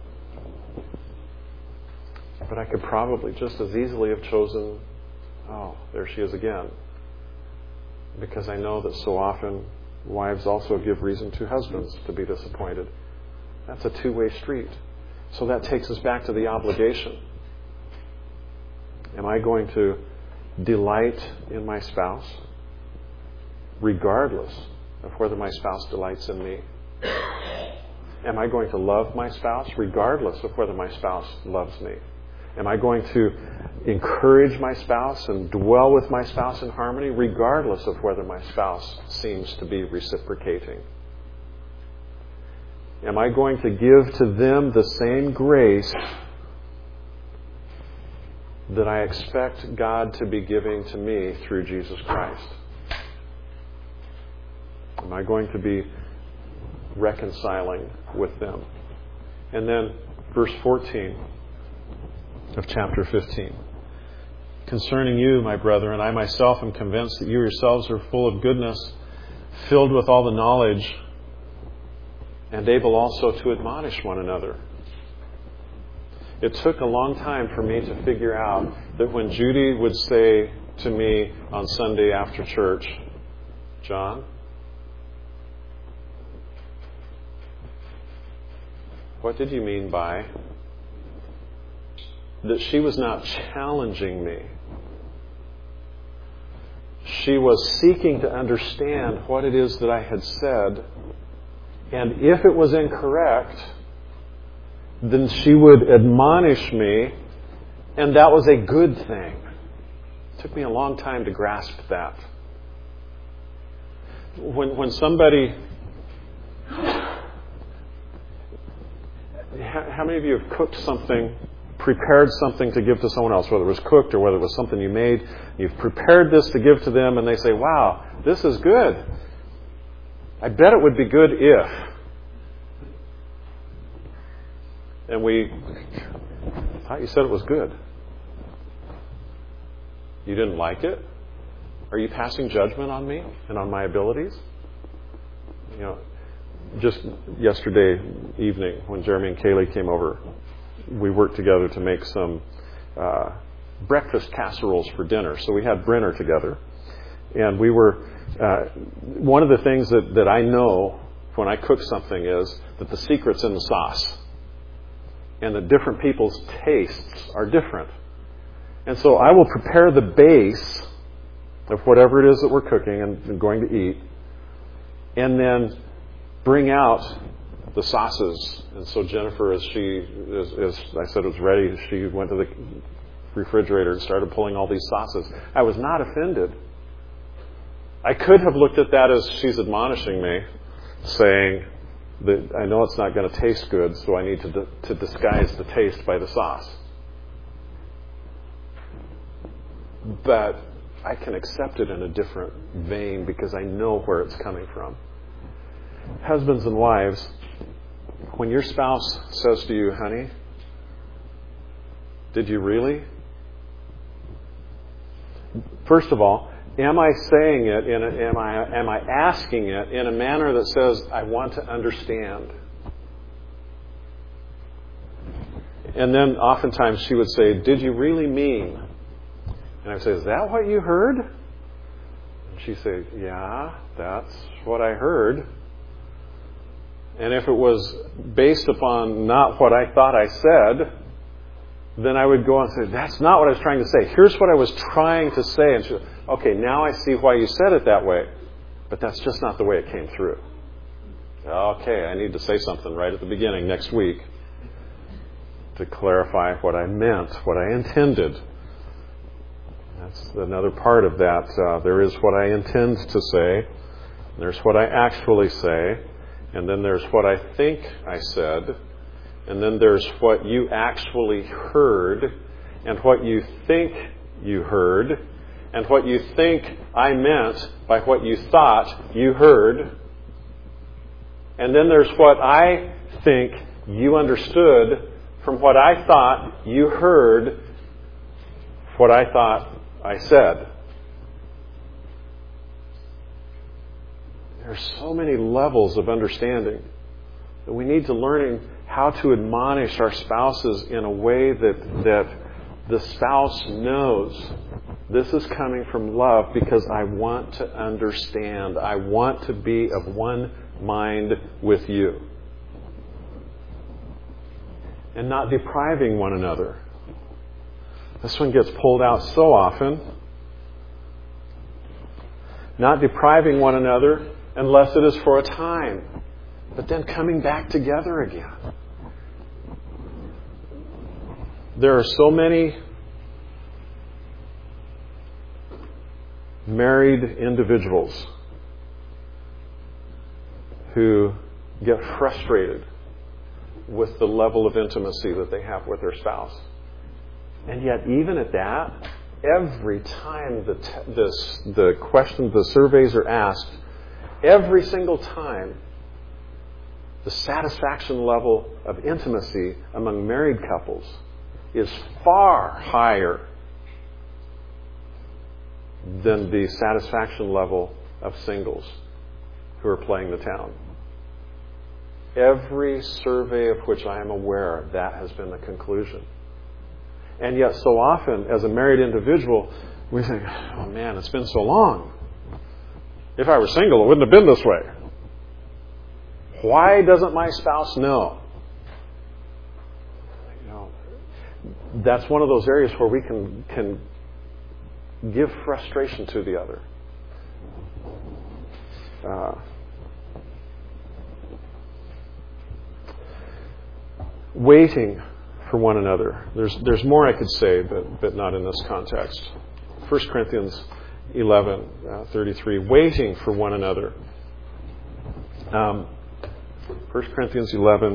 But I could probably just as easily have chosen, oh, there she is again. Because I know that so often wives also give reason to husbands to be disappointed. That's a two-way street. So that takes us back to the obligation. Am I going to delight in my spouse regardless of whether my spouse delights in me? Am I going to love my spouse regardless of whether my spouse loves me? Am I going to encourage my spouse and dwell with my spouse in harmony regardless of whether my spouse seems to be reciprocating? Am I going to give to them the same grace that I expect God to be giving to me through Jesus Christ? Am I going to be reconciling with them? And then verse 14 of chapter 15. Concerning you, my brethren, I myself am convinced that you yourselves are full of goodness, filled with all the knowledge, and able also to admonish one another. It took a long time for me to figure out that when Judy would say to me on Sunday after church, John, what did you mean by that? She was not challenging me. She was seeking to understand what it is that I had said. And if it was incorrect, then she would admonish me And that was a good thing. It took me a long time to grasp that. When somebody... How many of you have cooked something, prepared something to give to someone else, whether it was cooked or whether it was something you made? You've prepared this to give to them, and they say, wow, this is good. I bet it would be good if. And we thought you said it was good. You didn't like it? Are you passing judgment on me and on my abilities? You know, just yesterday evening when Jeremy and Kaylee came over, we worked together to make some breakfast casseroles for dinner. So we had dinner together. And we were, one of the things that I know when I cook something is that the secret's in the sauce. And that different people's tastes are different. And so I will prepare the base of whatever it is that we're cooking and going to eat, and then bring out the sauces. And so Jennifer, as I said, was ready, she went to the refrigerator and started pulling all these sauces. I was not offended. I could have looked at that as she's admonishing me, saying that I know it's not going to taste good, so I need to disguise the taste by the sauce. But I can accept it in a different vein because I know where it's coming from. Husbands and wives, when your spouse says to you, honey, did you really? First of all, am I saying it am I asking it in a manner that says I want to understand? And then oftentimes she would say, did you really mean? And I would say, is that what you heard? And she'd say, yeah, that's what I heard. And if it was based upon not what I thought I said, then I would go on and say, that's not what I was trying to say. Here's what I was trying to say. And she would, okay, now I see why you said it that way. But that's just not the way it came through. Okay, I need to say something right at the beginning next week to clarify what I meant, what I intended. That's another part of that. There is what I intend to say. There's what I actually say. And then there's what I think I said. And then there's what you actually heard. And what you think you heard. And what you think I meant by what you thought you heard. And then there's what I think you understood from what I thought you heard, what I thought I said. There are so many levels of understanding that we need to learn how to admonish our spouses in a way that the spouse knows this is coming from love because I want to understand. I want to be of one mind with you. And not depriving one another. This one gets pulled out so often. Not depriving one another unless it is for a time. But then coming back together again. There are so many married individuals who get frustrated with the level of intimacy that they have with their spouse. And yet, even at that, every time the questions, the surveys are asked, every single time, the satisfaction level of intimacy among married couples is far higher than the satisfaction level of singles who are playing the town. Every survey of which I am aware, that has been the conclusion. And yet so often, as a married individual, we think, oh man, it's been so long. If I were single, it wouldn't have been this way. Why doesn't my spouse know? That's one of those areas where we can give frustration to the other. Waiting for one another. There's more I could say, but not in this context. 1 Corinthians 11:33, waiting for one another. 1 Corinthians 11,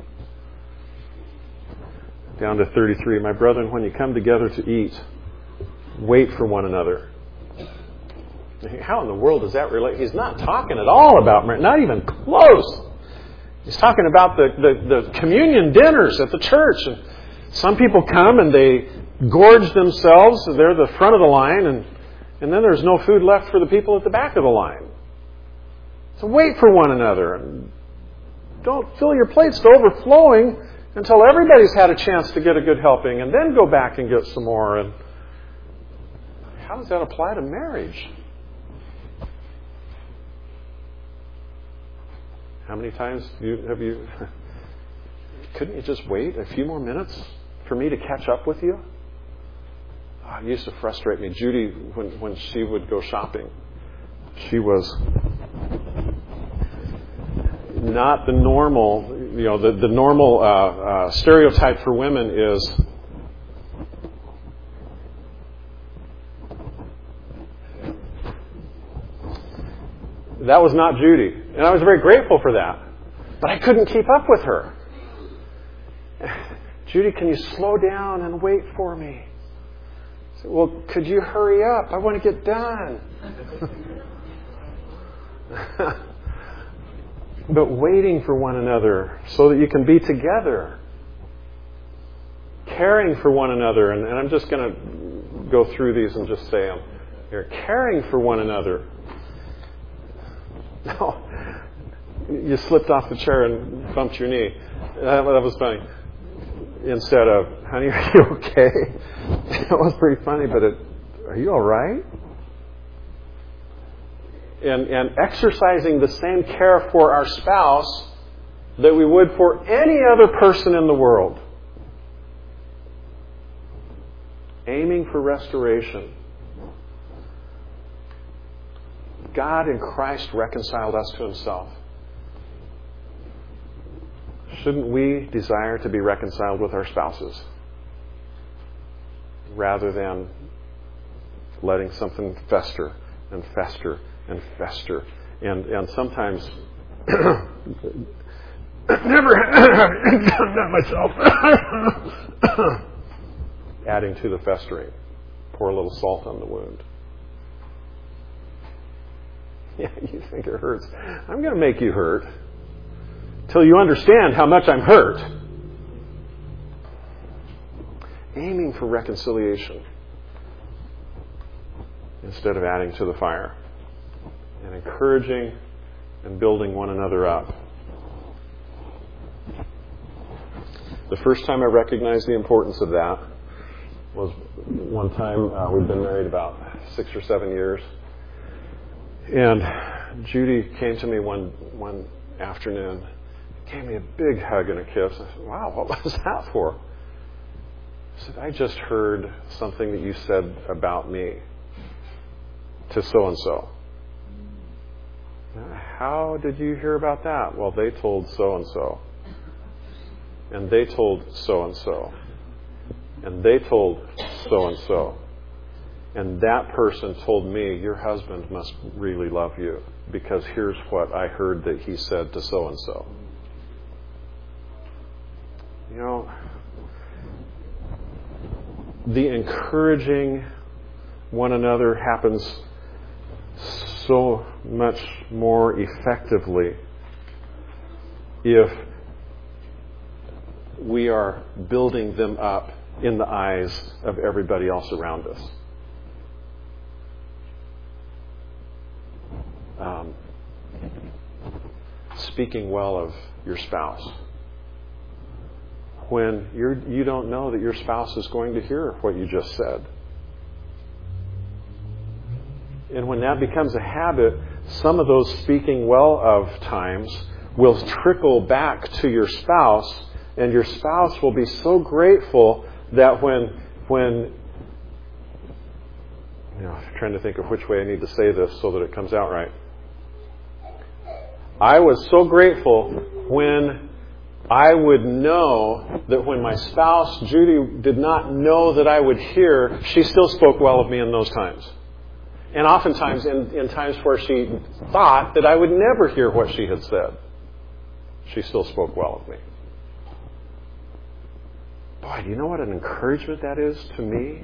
down to 33. My brethren, when you come together to eat, wait for one another. How in the world does that relate? He's not talking at all about marriage, not even close. He's talking about the communion dinners at the church. And some people come and they gorge themselves. They're the front of the line, and then there's no food left for the people at the back of the line. So wait for one another. Don't fill your plates to overflowing until everybody's had a chance to get a good helping, and then go back and get some more. And how does that apply to marriage? How many times have you couldn't you just wait a few more minutes for me to catch up with you? Oh, it used to frustrate me. Judy, when she would go shopping, she was not the normal, the normal stereotype for women is that was not Judy. And I was very grateful for that. But I couldn't keep up with her. Judy, can you slow down and wait for me? I said, well, could you hurry up? I want to get done. But waiting for one another so that you can be together. Caring for one another. And I'm just going to go through these and just say them. You're caring for one another. No, you slipped off the chair and bumped your knee. That was funny. Instead of, honey, are you okay? It was pretty funny, but are you all right? And exercising the same care for our spouse that we would for any other person in the world. Aiming for restoration. God in Christ reconciled us to Himself. Shouldn't we desire to be reconciled with our spouses rather than letting something fester and fester and fester and sometimes never done that myself. Adding to the festering. Pour a little salt on the wound. Yeah, you think it hurts. I'm going to make you hurt till you understand how much I'm hurt. Aiming for reconciliation instead of adding to the fire. And encouraging and building one another up. The first time I recognized the importance of that was one time we'd been married about 6 or 7 years. And Judy came to me one afternoon, gave me a big hug and a kiss. I said, wow, what was that for? I said, I just heard something that you said about me to so-and-so. How did you hear about that? Well, they told so-and-so. And they told so-and-so. And they told so-and-so. And that person told me, your husband must really love you because here's what I heard that he said to so-and-so. You know, the encouraging one another happens so much more effectively if we are building them up in the eyes of everybody else around us. Speaking well of your spouse. When you don't know that your spouse is going to hear what you just said. And when that becomes a habit, some of those speaking well of times will trickle back to your spouse, and your spouse will be so grateful that when I'm trying to think of which way I need to say this so that it comes out right. I was so grateful when I would know that when my spouse, Judy, did not know that I would hear, she still spoke well of me in those times. And oftentimes in times where she thought that I would never hear what she had said, she still spoke well of me. Boy, do you know what an encouragement that is to me?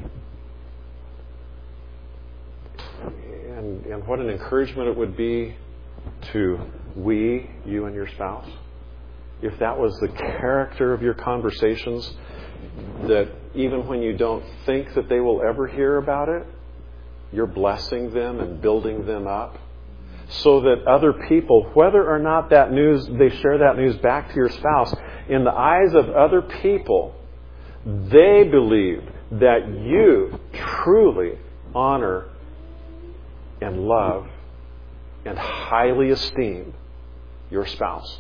And what an encouragement it would be to you and your spouse. If that was the character of your conversations, that even when you don't think that they will ever hear about it, you're blessing them and building them up, so that other people, whether or not that news, they share that news back to your spouse, in the eyes of other people, they believe that you truly honor and love and highly esteem your spouse.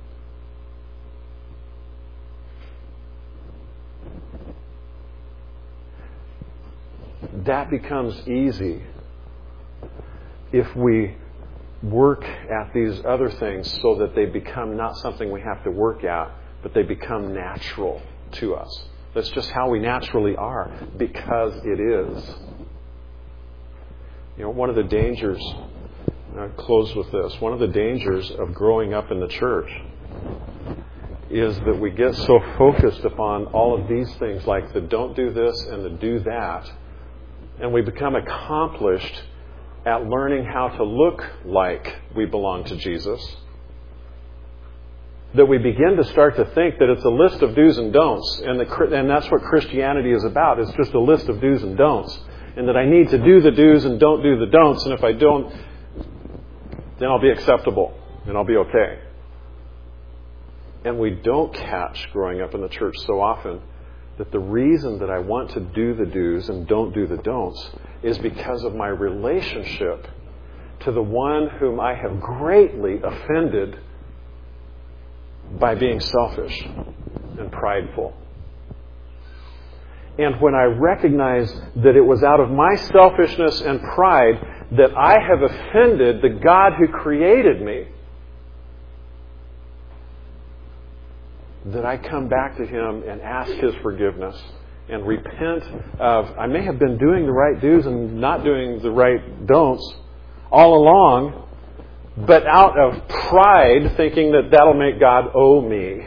That becomes easy if we work at these other things so that they become not something we have to work at, but they become natural to us. That's just how we naturally are, because it is. You know, one of the dangers, I'll close with this, one of the dangers of growing up in the church is that we get so focused upon all of these things, like the don't do this and the do that, and we become accomplished at learning how to look like we belong to Jesus, that we begin to start to think that it's a list of do's and don'ts, and that's what Christianity is about. It's just a list of do's and don'ts, and that I need to do the do's and don't do the don'ts, and if I don't, then I'll be acceptable, and I'll be okay. And we don't catch, growing up in the church so often, that the reason that I want to do the do's and don't do the don'ts is because of my relationship to the one whom I have greatly offended by being selfish and prideful. And when I recognize that it was out of my selfishness and pride that I have offended the God who created me, that I come back to Him and ask His forgiveness and repent of, I may have been doing the right do's and not doing the right don'ts all along, but out of pride, thinking that that'll make God owe me.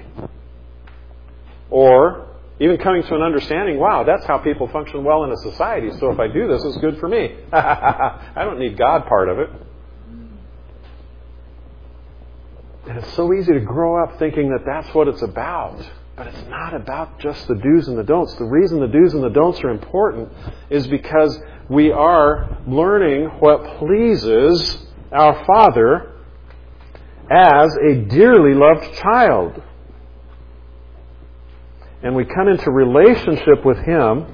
Or even coming to an understanding, wow, that's how people function well in a society, so if I do this, it's good for me. I don't need God part of it. And it's so easy to grow up thinking that that's what it's about. But it's not about just the do's and the don'ts. The reason the do's and the don'ts are important is because we are learning what pleases our Father as a dearly loved child. And we come into relationship with Him.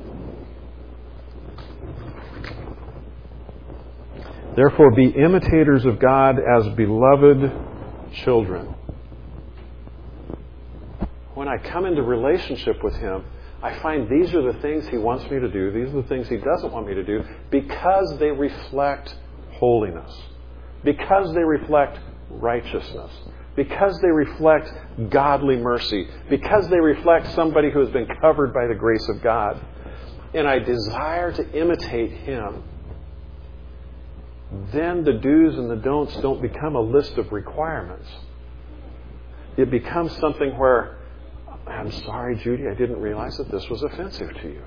Therefore, be imitators of God as beloved children. When I come into relationship with Him, I find these are the things He wants me to do, these are the things He doesn't want me to do, because they reflect holiness, because they reflect righteousness, because they reflect godly mercy, because they reflect somebody who has been covered by the grace of God. And I desire to imitate Him. Then the do's and the don'ts don't become a list of requirements. It becomes something where, I'm sorry, Judy, I didn't realize that this was offensive to you.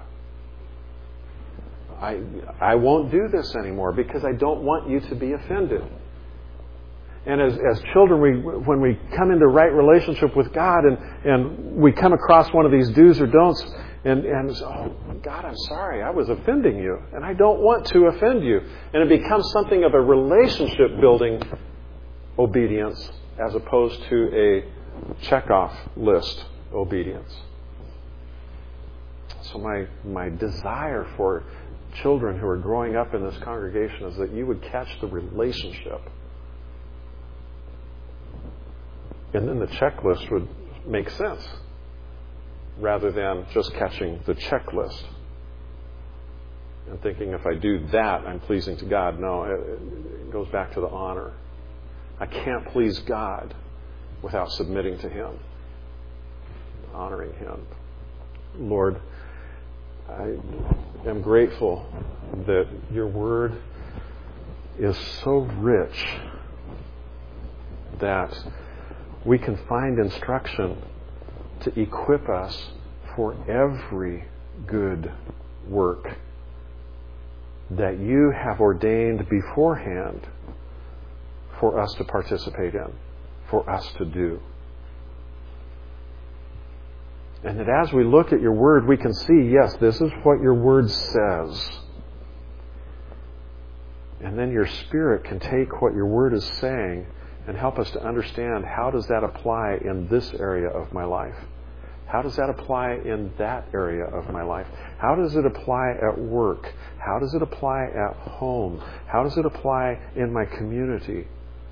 I won't do this anymore because I don't want you to be offended. And as children, when we come into right relationship with God and we come across one of these do's or don'ts, and oh, God, I'm sorry, I was offending you, and I don't want to offend you. And it becomes something of a relationship-building obedience as opposed to a check-off list obedience. So my desire for children who are growing up in this congregation is that you would catch the relationship. And then the checklist would make sense, rather than just catching the checklist and thinking if I do that, I'm pleasing to God. No, it goes back to the honor. I can't please God without submitting to Him. honoring Him. Lord, I am grateful that Your Word is so rich that we can find instruction to equip us for every good work that You have ordained beforehand for us to participate in, for us to do. And that as we look at Your Word, we can see, yes, this is what Your Word says. And then Your Spirit can take what Your Word is saying and help us to understand, how does that apply in this area of my life? How does that apply in that area of my life? How does it apply at work? How does it apply at home? How does it apply in my community?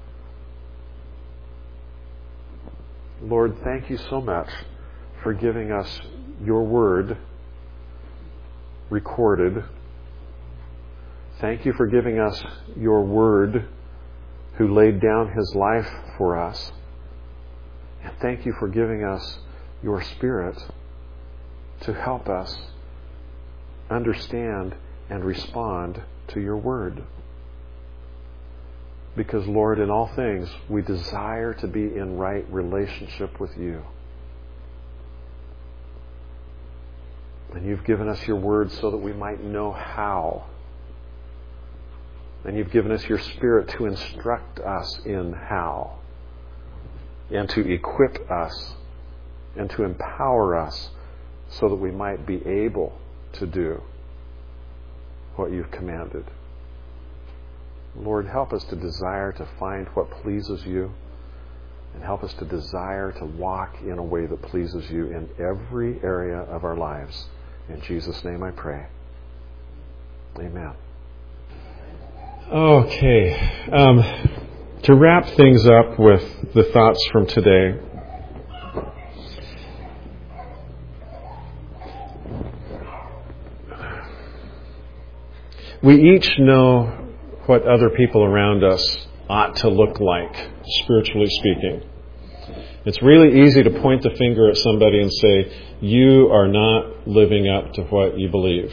Lord, thank You so much for giving us Your Word recorded. Thank You for giving us Your Word, who laid down His life for us. And thank You for giving us Your Spirit to help us understand and respond to Your Word. Because, Lord, in all things, we desire to be in right relationship with You. And You've given us Your Word so that we might know how. And You've given us Your Spirit to instruct us in how, and to equip us, and to empower us so that we might be able to do what You've commanded. Lord, help us to desire to find what pleases You, and help us to desire to walk in a way that pleases You in every area of our lives. In Jesus' name I pray. Amen. Okay. To wrap things up with the thoughts from today, we each know what other people around us ought to look like, spiritually speaking. It's really easy to point the finger at somebody and say, you are not living up to what you believe.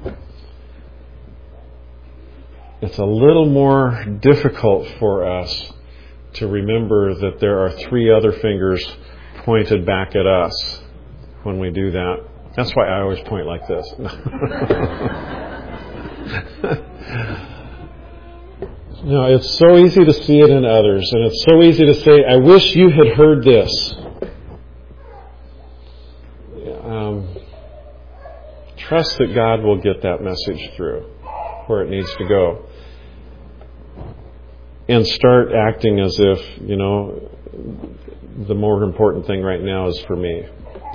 It's a little more difficult for us to remember that there are 3 other fingers pointed back at us when we do that. That's why I always point like this. No, it's so easy to see it in others, and it's so easy to say, I wish you had heard this. Trust that God will get that message through where it needs to go. And start acting as if, the more important thing right now is for me.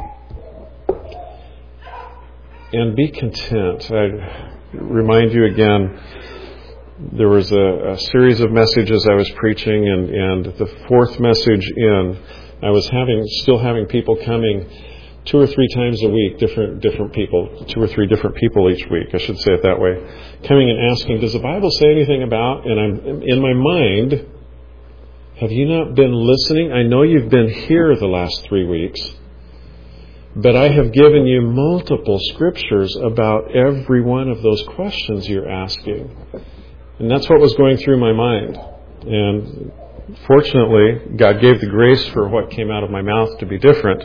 And be content. I remind you again, there was a series of messages I was preaching, and the 4th message in, I was still having people coming 2 or 3 times a week, different people, 2 or 3 different people each week, I should say it that way, coming and asking, does the Bible say anything about, and I'm in my mind, have you not been listening? I know you've been here the last 3 weeks, but I have given you multiple scriptures about every one of those questions you're asking. And that's what was going through my mind. And fortunately, God gave the grace for what came out of my mouth to be different.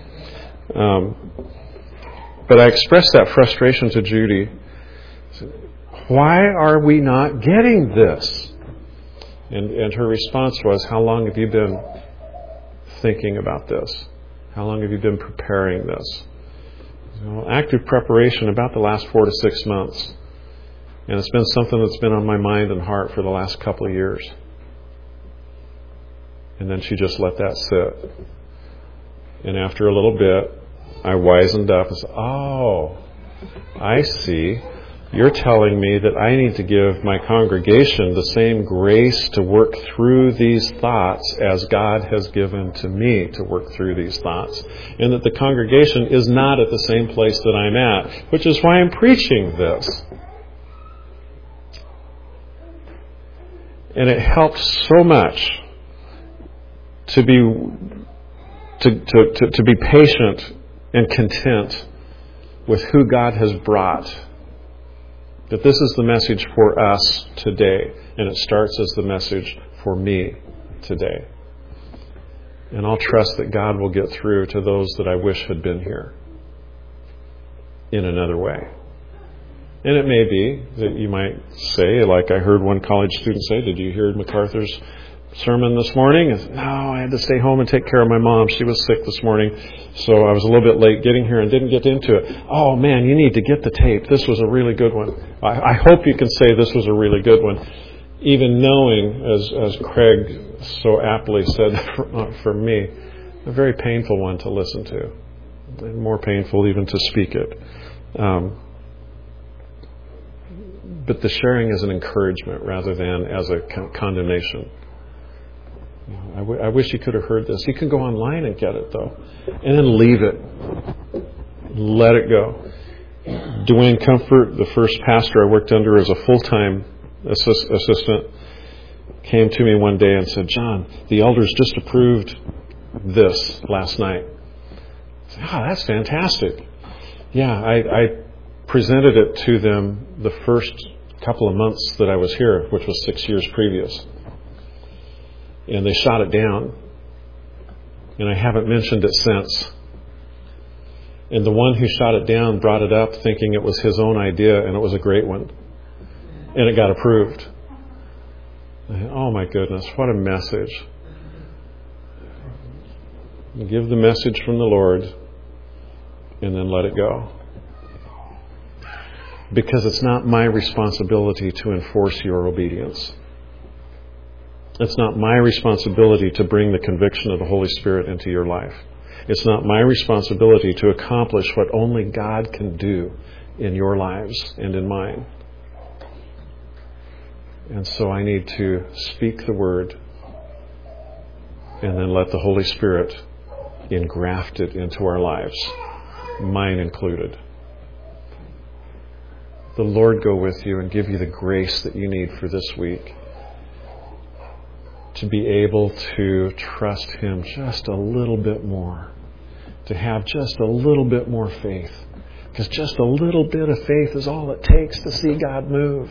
But I expressed that frustration to Judy. Why are we not getting this? And her response was, how long have you been thinking about this? How long have you been preparing this? Active preparation about the last 4 to 6 months. And it's been something that's been on my mind and heart for the last couple of years. And then she just let that sit. And after a little bit, I wisened up and said, oh, I see. You're telling me that I need to give my congregation the same grace to work through these thoughts as God has given to me to work through these thoughts. And that the congregation is not at the same place that I'm at, which is why I'm preaching this. And it helps so much to to be patient and content with who God has brought. That this is the message for us today, and it starts as the message for me today. And I'll trust that God will get through to those that I wish had been here in another way. And it may be that you might say, like I heard one college student say, did you hear MacArthur's sermon this morning? No, I had to stay home and take care of my mom. She was sick this morning, so I was a little bit late getting here and didn't get into it. Oh man, you need to get the tape. This was a really good one. I hope you can say this was a really good one. Even knowing, as Craig so aptly said for me, a very painful one to listen to. And more painful even to speak it. But the sharing is an encouragement rather than as a condemnation. I wish you could have heard this. You can go online and get it, though. And then leave it. Let it go. Dwayne Comfort, the first pastor I worked under as a full-time assistant, came to me one day and said, John, the elders just approved this last night. I said, that's fantastic. Yeah, I presented it to them the first couple of months that I was here, which was 6 years previous. And they shot it down. And I haven't mentioned it since. And the one who shot it down brought it up thinking it was his own idea, and it was a great one. And it got approved. Oh my goodness, what a message. Give the message from the Lord and then let it go. Because it's not my responsibility to enforce your obedience. It's not my responsibility to bring the conviction of the Holy Spirit into your life. It's not my responsibility to accomplish what only God can do in your lives and in mine. And so I need to speak the word and then let the Holy Spirit engraft it into our lives, mine included. The Lord go with you and give you the grace that you need for this week to be able to trust Him just a little bit more, to have just a little bit more faith, because just a little bit of faith is all it takes to see God move.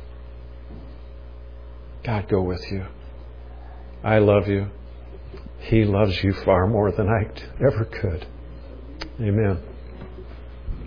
God go with you. I love you. He loves you far more than I ever could. Amen.